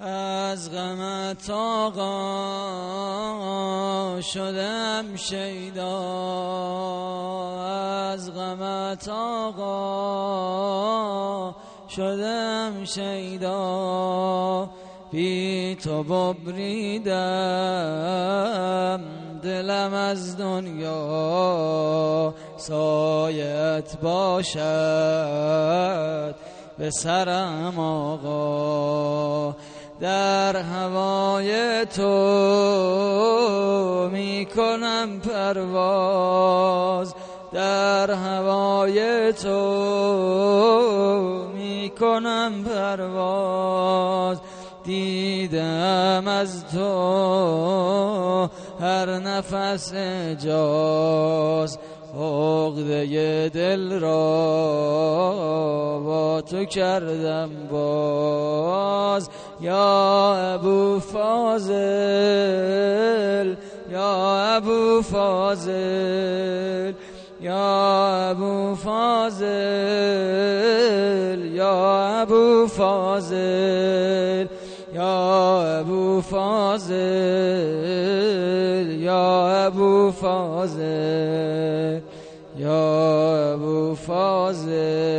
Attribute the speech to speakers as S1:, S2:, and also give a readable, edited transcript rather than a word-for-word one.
S1: از غمت آقا شدم شیدا، از غمت آقا شدم شیدا. بی تو ببریدم دلم از دنیا، سایت باشد به سرم آقا. در هوای تو می کنم پرواز، در هوای تو می کنم پرواز. دیدم از تو هر نفس اجاز، عقده دل را با تو کردم باز. یا ابو فاضل، یا ابو فاضل، یا ابو فاضل، یا ابو فاضل، یا ابو فاضل، یا ابو فاضل، یا ابو فاضل.